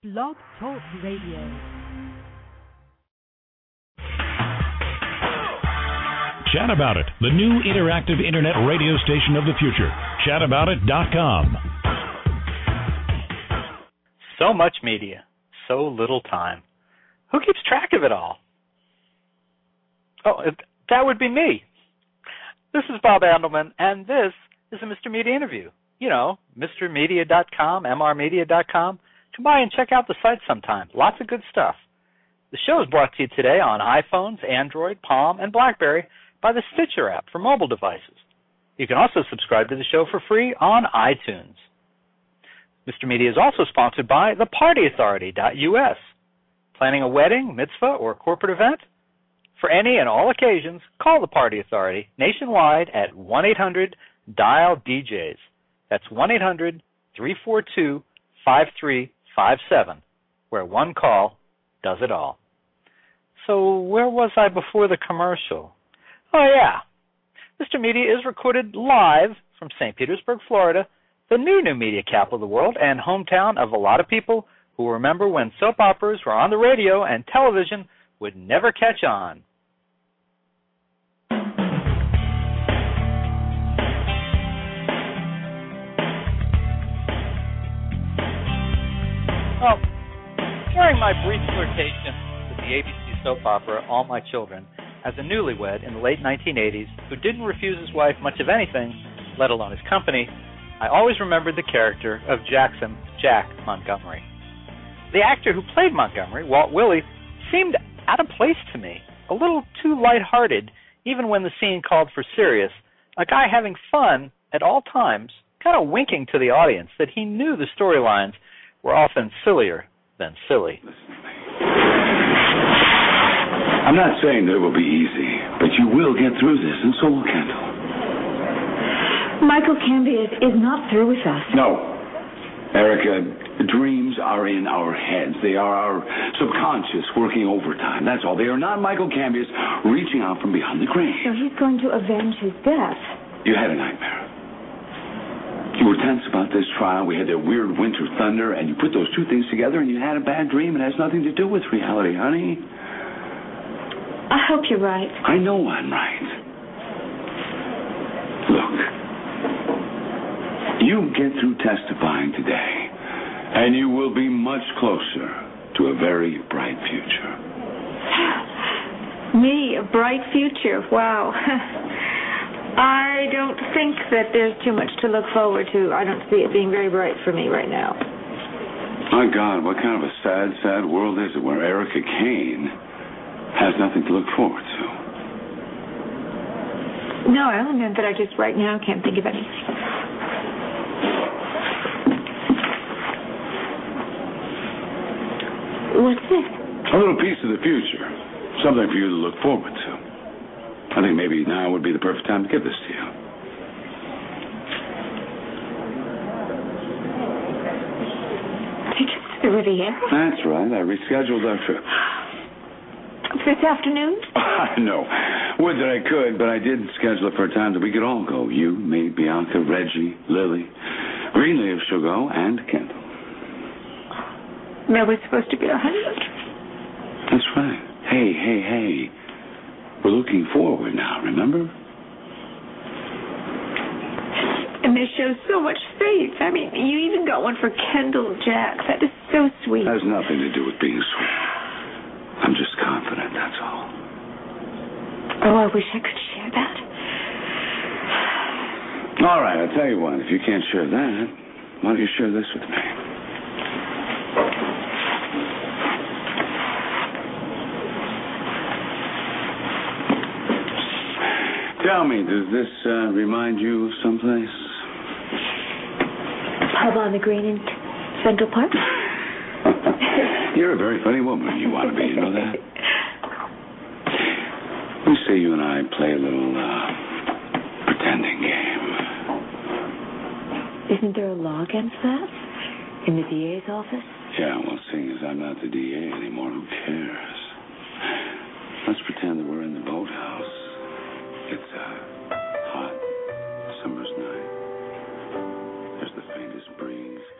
Blog Talk Radio. Chat About It, the new interactive internet radio station of the future. Chataboutit.com. So much media, so little time. Who keeps track of it all? Oh, that would be me. This is Bob Andelman, and this is a Mr. Media interview. You know, MrMedia.com, MRmedia.com. Come by and check out the site sometime. Lots of good stuff. The show is brought to you today on iPhones, Android, Palm, and BlackBerry by the Stitcher app for mobile devices. You can also subscribe to the show for free on iTunes. Mr. Media is also sponsored by thepartyauthority.us. Planning a wedding, mitzvah, or corporate event? For any and all occasions, call the Party Authority nationwide at 1-800-DIAL-DJs. That's 1-800-342-5357, where one call does it all. So where was I before the commercial? Oh, yeah. Mr. Media is recorded live from St. Petersburg, Florida, the new media capital of the world and hometown of a lot of people who remember when soap operas were on the radio and television would never catch on. Well, during my brief flirtation with the ABC soap opera All My Children as a newlywed in the late 1980s who didn't refuse his wife much of anything, let alone his company, I always remembered the character of Jack Montgomery. The actor who played Montgomery, Walt Willey, seemed out of place to me, a little too lighthearted, even when the scene called for serious, a guy having fun at all times, kind of winking to the audience that he knew the storylines were often sillier than silly. I'm not saying that it will be easy, but you will get through this, and so will Kendall. Michael Cambias is not through with us. No. Erica, dreams are in our heads. They are our subconscious working overtime. That's all. They are not Michael Cambias reaching out from behind the grave. So he's going to avenge his death. You had a nightmare. You were tense about this trial. We had that weird winter thunder, and you put those two things together, and you had a bad dream. It has nothing to do with reality, honey. I hope you're right. I know I'm right. Look, you get through testifying today, and you will be much closer to a very bright future. Me, a bright future? Wow. I don't think that there's too much to look forward to. I don't see it being very bright for me right now. My God, what kind of a sad, sad world is it where Erica Kane has nothing to look forward to? No, I only meant that I just right now can't think of anything. What's this? A little piece of the future. Something for you to look forward to. I think maybe now would be the perfect time to give this to you. Tickets to the Riviera? That's right. I rescheduled our trip. This afternoon? No. Would that I could, but I did schedule it for a time that we could all go. You, me, Bianca, Reggie, Lily, Greenlee if she'll go, and Kendall. That was supposed to be 100. That's right. Hey. We're looking forward now, remember? And this shows so much faith. I mean, you even got one for Kendall Jack. That is so sweet. It has nothing to do with being sweet. I'm just confident, that's all. Oh, I wish I could share that. All right, I'll tell you what. If you can't share that, why don't you share this with me? Tell me, does this remind you of someplace? Pub on the Green in Central Park? You're a very funny woman. You want to be, you know that? Let me say you and I play a little pretending game. Isn't there a law against that? In the DA's office? Yeah, well, seeing as I'm not the DA anymore, who cares? Let's pretend that we're in the boathouse. It's a hot summer's night. There's the faintest breeze.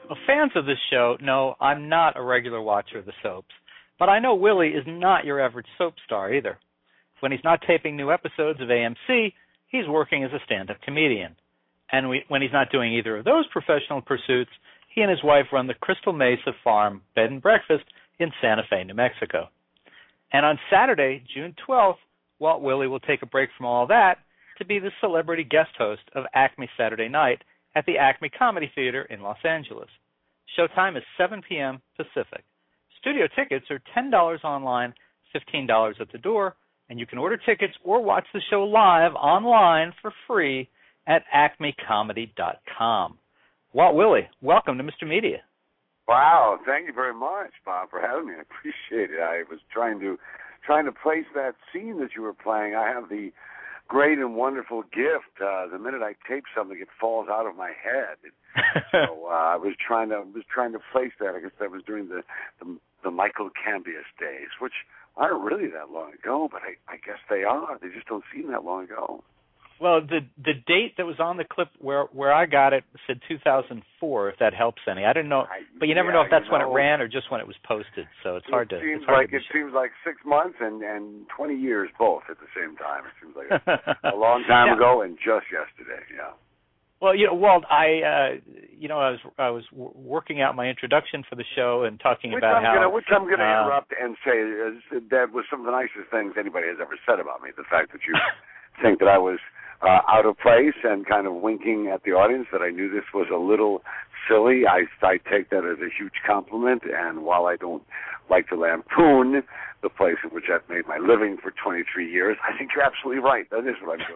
Well, fans of this show know I'm not a regular watcher of the soaps, but I know Willie is not your average soap star either. When he's not taping new episodes of AMC, he's working as a stand-up comedian. And when he's not doing either of those professional pursuits, he and his wife run the Crystal Mesa Farm Bed and Breakfast in Santa Fe, New Mexico. And on Saturday, June 12th, Walt Willie will take a break from all that to be the celebrity guest host of Acme Saturday Night at the Acme Comedy Theater in Los Angeles. Showtime is 7 p.m. Pacific. Studio tickets are $10 online, $15 at the door, and you can order tickets or watch the show live online for free at acmecomedy.com. Walt Willie, welcome to Mr. Media. Wow, thank you very much, Bob, for having me. I appreciate it. I was trying to place that scene that you were playing. I have the great and wonderful gift. The minute I tape something, it falls out of my head. So I was trying to place that. I guess that was during the Michael Cambias days, which aren't really that long ago, but I guess they are. They just don't seem that long ago. Well, the date that was on the clip where I got it said 2004, if that helps any. I didn't know, but you never know if that's when it ran or just when it was posted. So it's hard to. It seems like 6 months and 20 years both at the same time. It seems like a long time ago and just yesterday. Yeah. Well, Walt, I was working out my introduction for the show and talking about how. Which I'm going to interrupt and say that was some of the nicest things anybody has ever said about me. The fact that you think that I was out of place and kind of winking at the audience, that I knew this was a little silly. I take that as a huge compliment, and while I don't like to lampoon the place in which I've made my living for 23 years, I think you're absolutely right. That is what I'm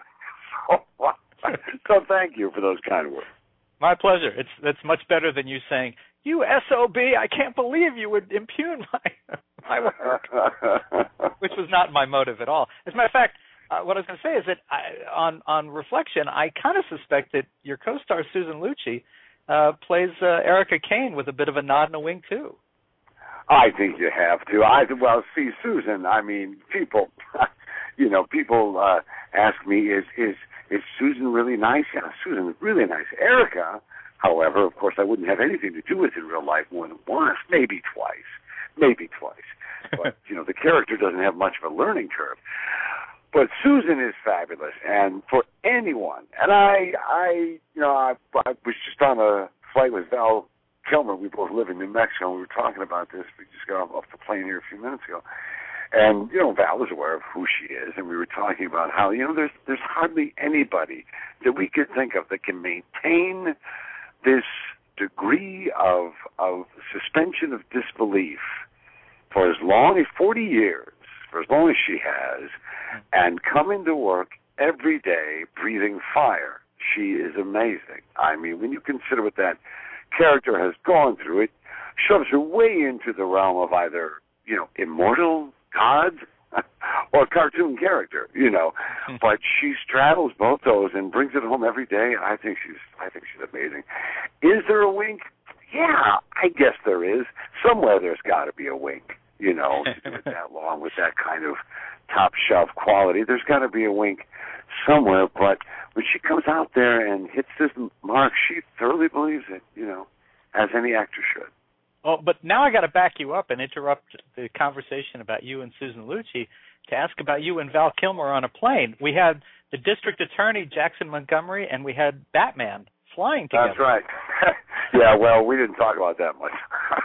doing. So thank you for those kind words. My pleasure. That's much better than you saying, "You SOB, I can't believe you would impugn my work," which was not my motive at all. As a matter of fact, what I was going to say is that on reflection, I kind of suspect that your co-star Susan Lucci plays Erica Kane with a bit of a nod and a wink too. I think you have to. Well, see, Susan. I mean, people ask me, is Susan really nice? Yeah, Susan is really nice. Erica, however, of course, I wouldn't have anything to do with in real life more than once, maybe twice. But the character doesn't have much of a learning curve. But Susan is fabulous, and for anyone, and I was just on a flight with Val Kilmer. We both live in New Mexico, and we were talking about this. We just got off the plane here a few minutes ago, and Val was aware of who she is, and we were talking about how there's hardly anybody that we could think of that can maintain this degree of suspension of disbelief for as long as 40 years. For as long as she has, and come into work every day breathing fire. She is amazing. I mean, when you consider what that character has gone through, it shoves her way into the realm of either, immortal gods or cartoon character, But she straddles both those and brings it home every day. I think she's amazing. Is there a wink? Yeah, I guess there is. Somewhere there's got to be a wink. To do it that long with that kind of top shelf quality, there's got to be a wink somewhere. But when she comes out there and hits this mark, she thoroughly believes it, as any actor should. Oh, but now I got to back you up and interrupt the conversation about you and Susan Lucci to ask about you and Val Kilmer on a plane. We had the district attorney, Jackson Montgomery, and we had Batman flying together. That's right. Yeah, well, we didn't talk about that much.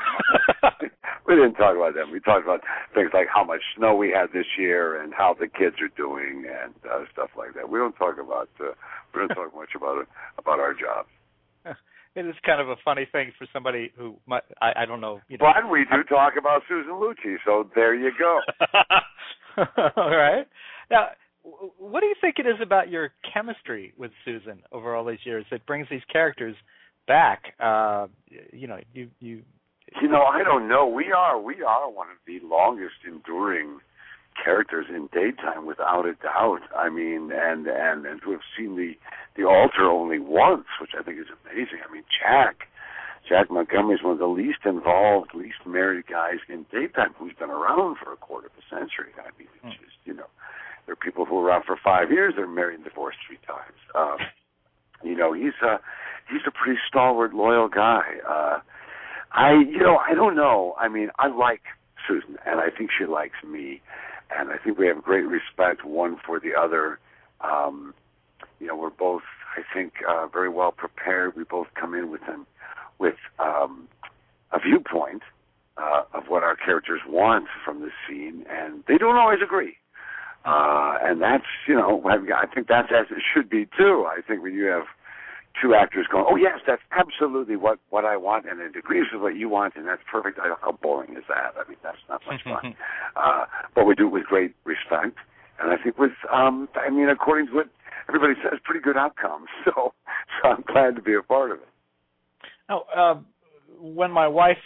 We didn't talk about that. We talked about things like how much snow we had this year and how the kids are doing and stuff like that. We don't talk much about our jobs. It is kind of a funny thing for somebody who I don't know. But we do talk about Susan Lucci, so there you go. All right. Now, what do you think it is about your chemistry with Susan over all these years that brings these characters back? I don't know. We are one of the longest enduring characters in daytime, without a doubt. I mean, and to have seen the altar only once, which I think is amazing. I mean, Jack Montgomery is one of the least involved, least married guys in daytime who's been around for a quarter of a century. I mean, it's just, there are people who are around for 5 years, they're married and divorced 3 times. he's a pretty stalwart, loyal guy. I don't know. I mean, I like Susan, and I think she likes me, and I think we have great respect one for the other. We're both, I think, very well prepared. We both come in with a viewpoint of what our characters want from the scene, and they don't always agree. And that's, I think that's as it should be, too. I think when you have two actors going, oh, yes, that's absolutely what I want, and it agrees with what you want, and that's perfect. How boring is that? I mean, that's not much fun. But we do it with great respect, and I think with, according to what everybody says, pretty good outcomes. So I'm glad to be a part of it. Now, when my wife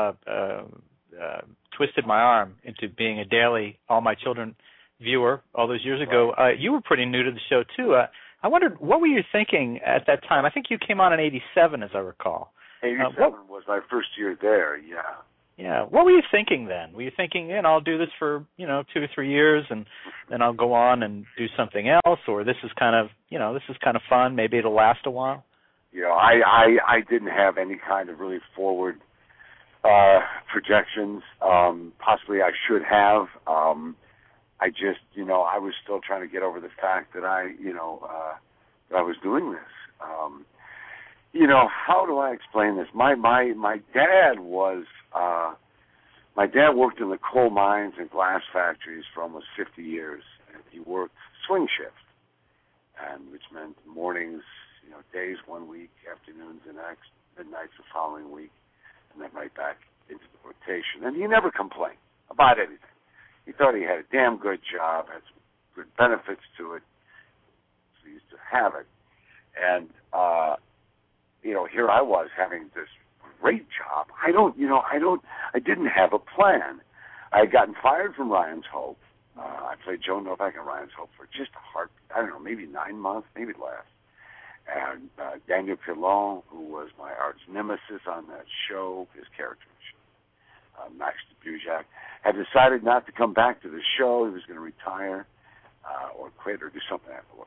twisted my arm into being a daily All My Children viewer all those years ago, you were pretty new to the show, too. I wondered, what were you thinking at that time? I think you came on in 87, as I recall. 87 was my first year there, yeah. Yeah. What were you thinking then? Were you thinking, I'll do this for, 2 or 3 years, and then I'll go on and do something else, or this is kind of fun, maybe it'll last a while? I didn't have any kind of really forward projections. Possibly I should have. I just, I was still trying to get over the fact that that I was doing this. How do I explain this? My dad was, my dad worked in the coal mines and glass factories for almost 50 years, and he worked swing shift, and which meant mornings, days one week, afternoons the next, midnights the following week, and then right back into the rotation. And he never complained about anything. He thought he had a damn good job, had some good benefits to it, so he used to have it. And, here I was having this great job. I didn't have a plan. I had gotten fired from Ryan's Hope. I played Joe Novak in Ryan's Hope for just maybe 9 months, maybe less. And Daniel Pilon, who was my arch nemesis on that show, his character Max Dubujak, had decided not to come back to the show. He was going to retire or quit or do something after.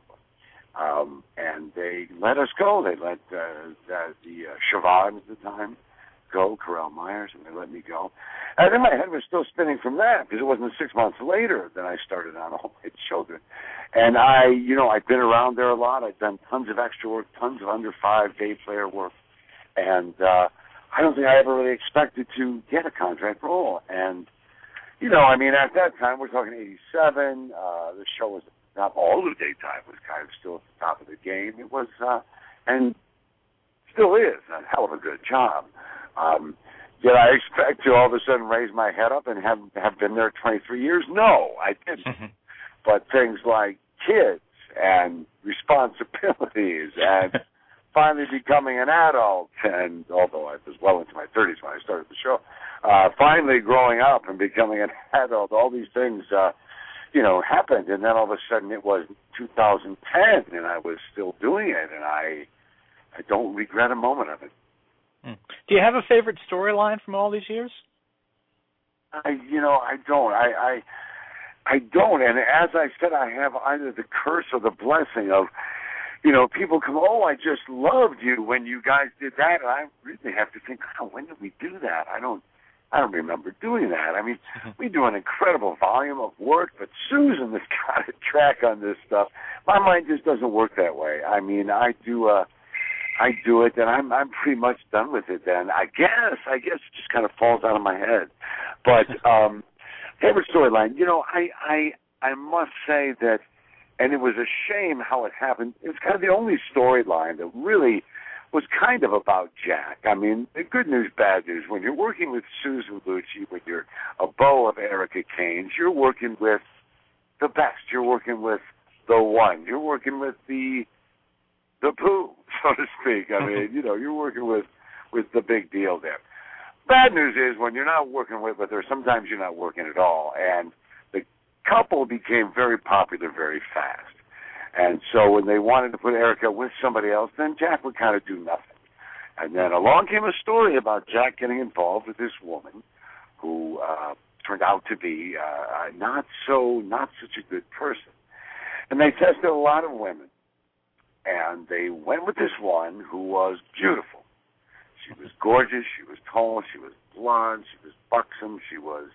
And they let us go. They let the Siobhan at the time go, Carell Myers, and they let me go. And then my head was still spinning from that, because it wasn't 6 months later that I started on All My Children. And I'd been around there a lot. I'd done tons of extra work, tons of under 5 day player work. And I don't think I ever really expected to get a contract role. And, at that time, we're talking 87, the show was not all of the daytime, was kind of still at the top of the game. It was, and still is, a hell of a good job. Did I expect to all of a sudden raise my head up and have been there 23 years? No, I didn't. But things like kids and responsibilities and finally becoming an adult, and although I was well into my 30s when I started the show, finally growing up and becoming an adult, all these things, happened. And then all of a sudden it was 2010 and I was still doing it, and I don't regret a moment of it. Do you have a favorite storyline from all these years? I don't. I don't. And as I said, I have either the curse or the blessing of, people come, oh, I just loved you when you guys did that. And I really have to think, when did we do that? I don't remember doing that. I mean, we do an incredible volume of work, but Susan has got a track on this stuff. My mind just doesn't work that way. I mean, I do it, and I'm pretty much done with it then. I guess it just kind of falls out of my head. But favorite storyline, I must say that, and it was a shame how it happened. It was kind of the only storyline that really was kind of about Jack. I mean, the good news, bad news. When you're working with Susan Lucci, when you're a beau of Erica Kane's, you're working with the best. You're working with the one. You're working with the poo, so to speak. I mean, you're working with the big deal there. Bad news is when you're not working with her, sometimes you're not working at all. And the couple became very popular very fast. And so when they wanted to put Erica with somebody else, then Jack would kind of do nothing. And then along came a story about Jack getting involved with this woman who turned out to be not such a good person. And they tested a lot of women. and they went with this one who was beautiful. She was gorgeous, she was tall, she was blonde, she was buxom, she was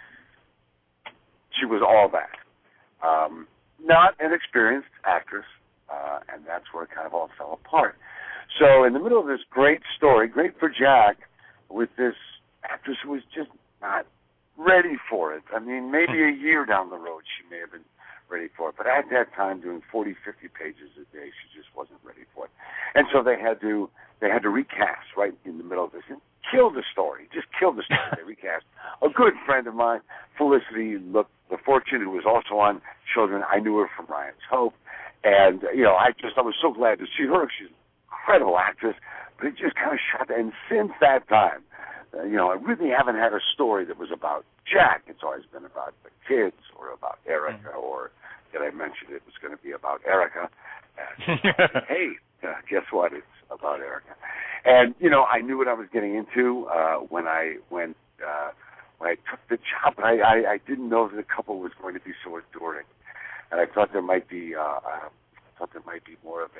all that. Not an experienced actress, and that's where it kind of all fell apart. So in the middle of this great story, great for Jack, with this actress who was just not ready for it. I mean, maybe a year down the road she may have been ready for it, but at that time, doing 40, 50 pages a day, she just wasn't ready for it. And so they had to recast right in the middle of this and kill the story. Just kill the story. They recast. A good friend of mine, Felicity LaFortune, who was also on Children. I knew her from Ryan's Hope, and I was so glad to see her. She's an incredible actress, but it just kind of shot. And since that time, I really haven't had a story that was about Jack. It's always been about the kids or about Erica, or did I mention it was going to be about Erica? And, hey, guess what? It's about Erica. And I knew what I was getting into when I took the job. I didn't know that the couple was going to be so enduring, and I thought there might be more of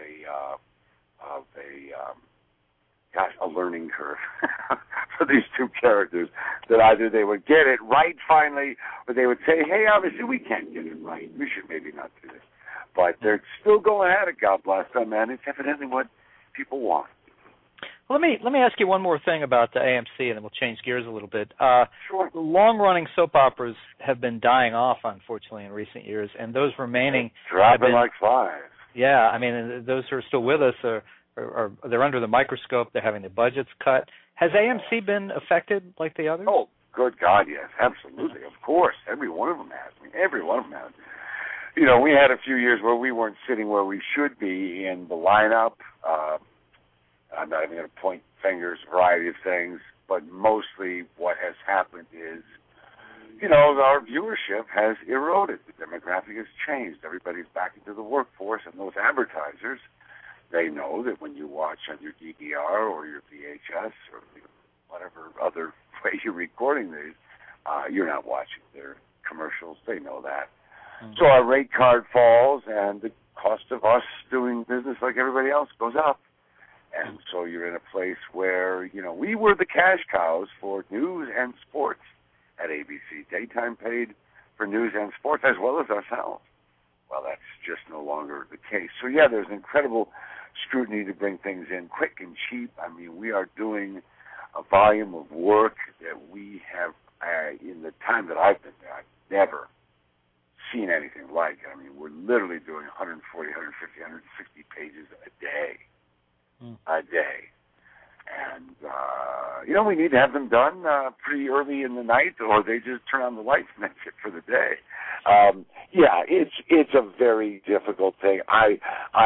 a learning curve for these two characters, that either they would get it right finally, or they would say, hey, obviously we can't get it right. We should maybe not do this. But they're still going at it, God bless them, and it's evidently what people want. Well, let me ask you one more thing about the AMC, and then we'll change gears a little bit. Sure. Long-running soap operas have been dying off, unfortunately, in recent years, and those remaining dropping like flies. Yeah, I mean, those who are still with us are they're under the microscope. They're having their budgets cut. Has AMC been affected like the others? Oh, good God, yes, absolutely, of course. Every one of them has. Every one of them has. We had a few years where we weren't sitting where we should be in the lineup. I'm not even going to point fingers, a variety of things, but mostly what has happened is, our viewership has eroded. The demographic has changed. Everybody's back into the workforce, and those advertisers, they know that when you watch on your DVR or your VHS or whatever other way you're recording these, you're not watching their commercials. They know that. Mm-hmm. So our rate card falls, and the cost of us doing business like everybody else goes up. And so you're in a place where, we were the cash cows for news and sports at ABC. Daytime paid for news and sports as well as ourselves. Well, that's just no longer the case. So, yeah, there's incredible scrutiny to bring things in quick and cheap. I mean, we are doing a volume of work that we have, in the time that I've been there, I've never seen anything like it. I mean, we're literally doing 140, 150, 160 pages a day. A day. And, we need to have them done pretty early in the night, or they just turn on the lights and that's it for the day. It's a very difficult thing. I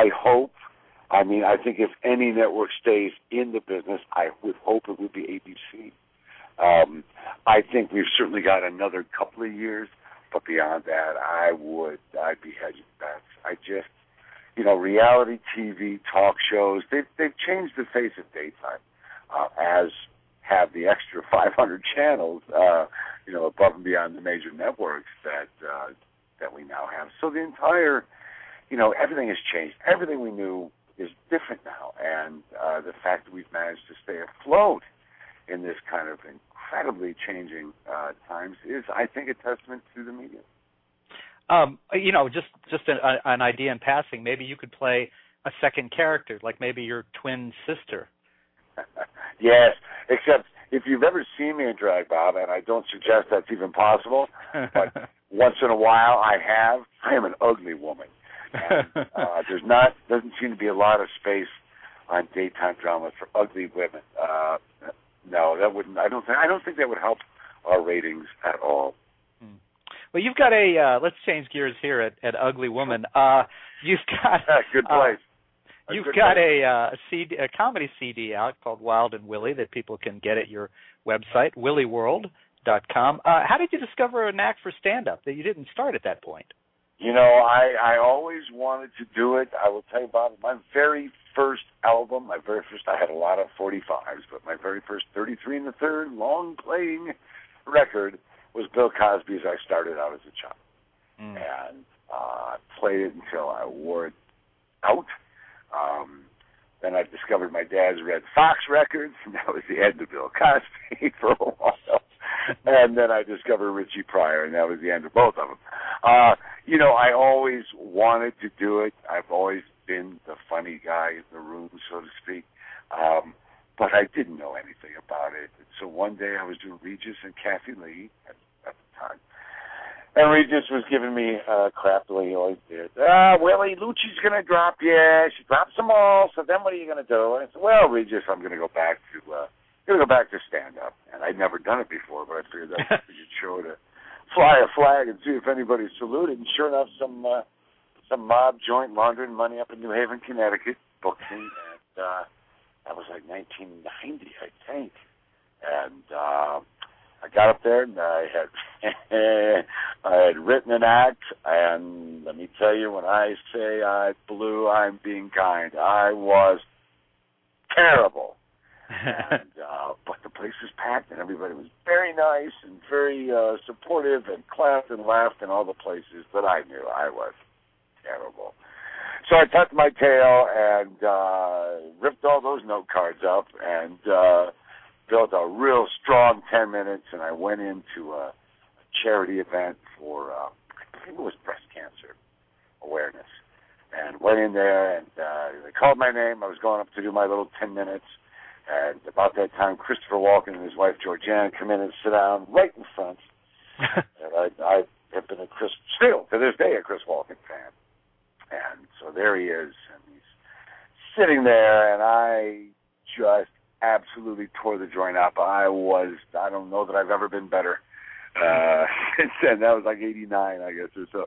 think if any network stays in the business, I would hope it would be ABC. I think we've certainly got another couple of years, but beyond that, I'd be hedging bets. Reality TV, talk shows, they've changed the face of daytime, as have the extra 500 channels, above and beyond the major networks that we now have. So the entire, everything has changed. Everything we knew is different now, and the fact that we've managed to stay afloat in this kind of incredibly changing times is, I think, a testament to the media. Just an idea in passing, maybe you could play a second character, like maybe your twin sister. Yes, except if you've ever seen me in drag, Bob, and I don't suggest that's even possible, but once in a while I am an ugly woman. And, doesn't seem to be a lot of space on daytime dramas for ugly women. No, that wouldn't. I don't think that would help our ratings at all. Well, you've got let's change gears here at Ugly Woman. You've got good place. You've got a comedy CD out called Wild and Willie that people can get at your website, willieworld.com. How did you discover a knack for stand-up that you didn't start at that point? I always wanted to do it. I will tell you, Bob, my very first album, I had a lot of 45s, but my very first 33 1/3 long-playing record was Bill Cosby's I Started Out as a Child. And played it until I wore it out. Then I discovered my dad's Red Fox records, and that was the end of Bill Cosby for a while. And then I discovered Richie Pryor, and that was the end of both of them. I always wanted to do it. I've always been the funny guy in the room, so to speak. But I didn't know anything about it. And so one day I was doing Regis and Kathy Lee at the time. And Regis was giving me crap the way he always did. Willie, Lucci's going to drop you. She drops them all, so then what are you going to do? And I said, well, Regis, I'm going to go back to stand-up. And I'd never done it before, but I figured that was a good show to fly a flag and see if anybody saluted. And sure enough, some mob joint laundering money up in New Haven, Connecticut booked me. And that was like 1990, I think. And I got up there, and I had written an act, and let me tell you, when I say I blew, I'm being kind. I was terrible. And, but the place was packed, and everybody was very nice and very supportive and clapped and laughed in all the places, but I knew I was terrible. So I tucked my tail and ripped all those note cards up and built a real strong 10 minutes, and I went into a charity event for, I think it was breast cancer awareness, and went in there, and they called my name. I was going up to do my little 10 minutes, and about that time, Christopher Walken and his wife, Georgianne, come in and sit down right in front. And I have been still, to this day, a Chris Walken fan. And so there he is, and he's sitting there, and I just absolutely tore the joint up. I don't know that I've ever been better since then. That was like 89, I guess, or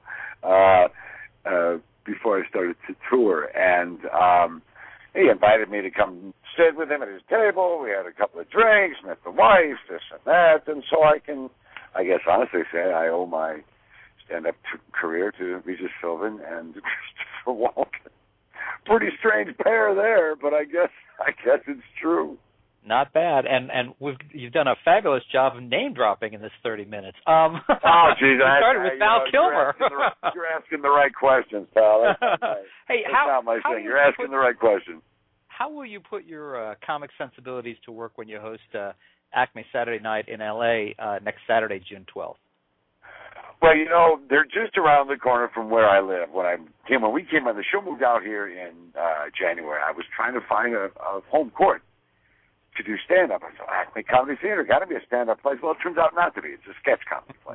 so, before I started to tour. And he invited me to come sit with him at his table. We had a couple of drinks, met the wife, this and that. And so I can, I guess, honestly say I owe my stand-up career to Regis Philbin and Christopher Walken. Pretty strange pair there, but I guess it's true. Not bad, and you've done a fabulous job of name dropping in this 30 minutes. Oh, geez, you started with Val Kilmer. You're asking the right questions, pal. That's not my thing. You're asking the right question. How will you put your comic sensibilities to work when you host Acme Saturday Night in L.A. Next Saturday, June 12th? Well, they're just around the corner from where I live. When we came on, the show moved out here in January. I was trying to find a home court to do stand-up. I thought, Acme Comedy Theater, got to be a stand-up place. Well, it turns out not to be. It's a sketch comedy place.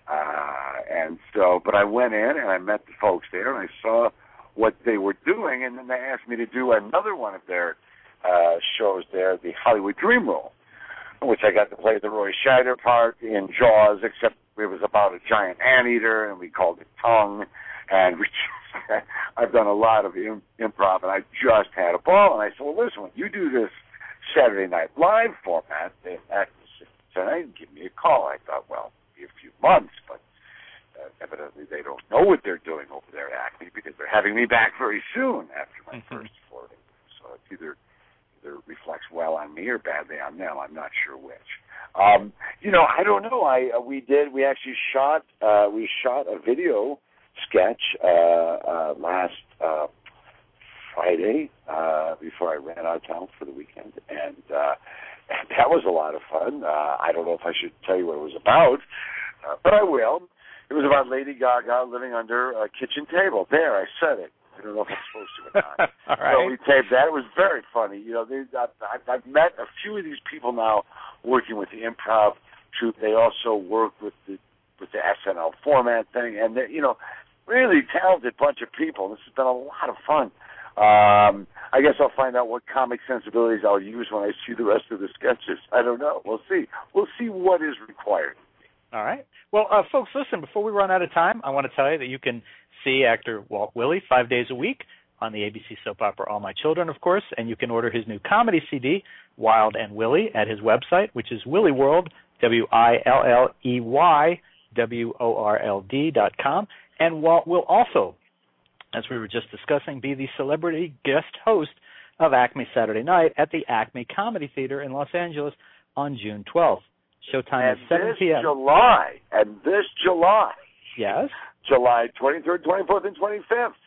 But I went in, and I met the folks there, and I saw what they were doing, and then they asked me to do another one of their shows there, the Hollywood Dream Role, in which I got to play the Roy Scheider part in Jaws, except it was about a giant anteater, and we called it Tongue, and I've done a lot of improv, and I just had a ball, and I said, well, listen, when you do this Saturday Night Live format, tonight, give me a call. I thought, well, it'll be a few months, but evidently they don't know what they're doing over there at Acme because they're having me back very soon after my first Florida. So it either reflects well on me or badly on them. I'm not sure which. I don't know. We actually shot a video sketch last Friday before I ran out of town for the weekend, and that was a lot of fun. I don't know if I should tell you what it was about, but I will. It was about Lady Gaga living under a kitchen table. There, I said it. I don't know if I'm supposed to or not. All right. So we taped that. It was very funny. I've met a few of these people now working with the improv troupe. They also work with the SNL format thing, and really talented bunch of people. This has been a lot of fun. I guess I'll find out what comic sensibilities I'll use when I see the rest of the sketches. I don't know. We'll see. We'll see what is required. All right. Well, folks, listen, before we run out of time, I want to tell you that you can see actor Walt Willey 5 days a week on the ABC soap opera All My Children, of course, and you can order his new comedy CD, Wild and Willie, at his website, which is Willie World, WILLEYWORLD.com. And Walt will also, as we were just discussing, be the celebrity guest host of Acme Saturday Night at the Acme Comedy Theater in Los Angeles on June 12th. Showtime is 7 p.m. And this July. Yes? July 23rd, 24th, and 25th.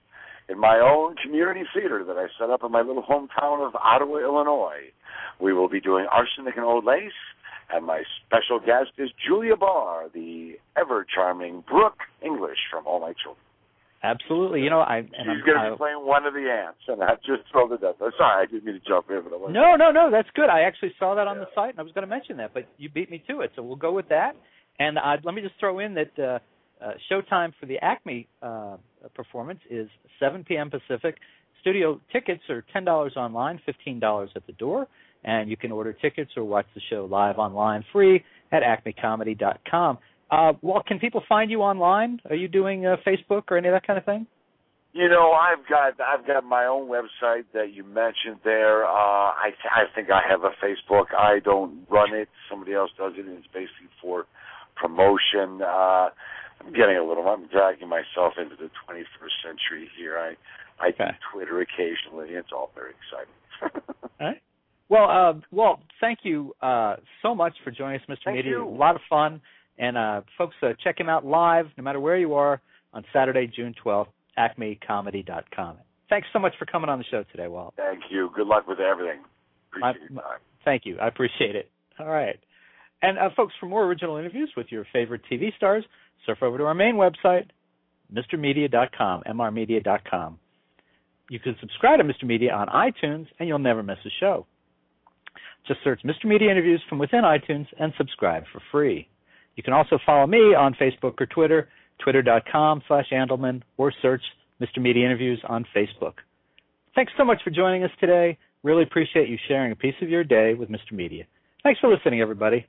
in my own community theater that I set up in my little hometown of Ottawa, Illinois. We will be doing Arsenic and Old Lace, and my special guest is Julia Barr, the ever-charming Brooke English from All My Children. Absolutely. She's going to be playing one of the aunts, and I just thrilled to death. Sorry, I didn't mean to jump in, but I wasn't. No, that's good. I actually saw that on the site, and I was going to mention that, but you beat me to it, so we'll go with that. And let me just throw in that showtime for the Acme performance is 7 p.m. Pacific. Studio tickets are $10 online, $15 at the door, and you can order tickets or watch the show live online free at acmecomedy.com. Walt, can people find you online? Are you doing Facebook or any of that kind of thing? You know, I've got my own website that you mentioned there. I think I have a Facebook. I don't run it. Somebody else does it, and it's basically for promotion. I'm dragging myself into the 21st century here. I do Twitter occasionally. It's all very exciting. All right. Well, Walt, thank you so much for joining us, Mr. Media. A lot of fun. And folks, check him out live, no matter where you are, on Saturday, June 12th, acmecomedy.com. Thanks so much for coming on the show today, Walt. Thank you. Good luck with everything. Appreciate your time. Thank you. I appreciate it. All right. And, folks, for more original interviews with your favorite TV stars, surf over to our main website, mrmedia.com, mrmedia.com. You can subscribe to Mr. Media on iTunes, and you'll never miss a show. Just search Mr. Media Interviews from within iTunes and subscribe for free. You can also follow me on Facebook or Twitter, twitter.com/Andelman, or search Mr. Media Interviews on Facebook. Thanks so much for joining us today. Really appreciate you sharing a piece of your day with Mr. Media. Thanks for listening, everybody.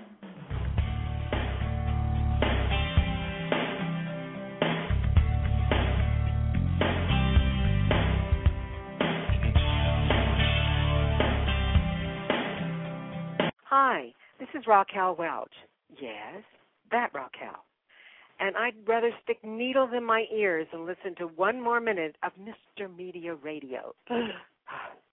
Hi, this is Raquel Welch. Yes, that Raquel. And I'd rather stick needles in my ears and listen to one more minute of Mr. Media Radio.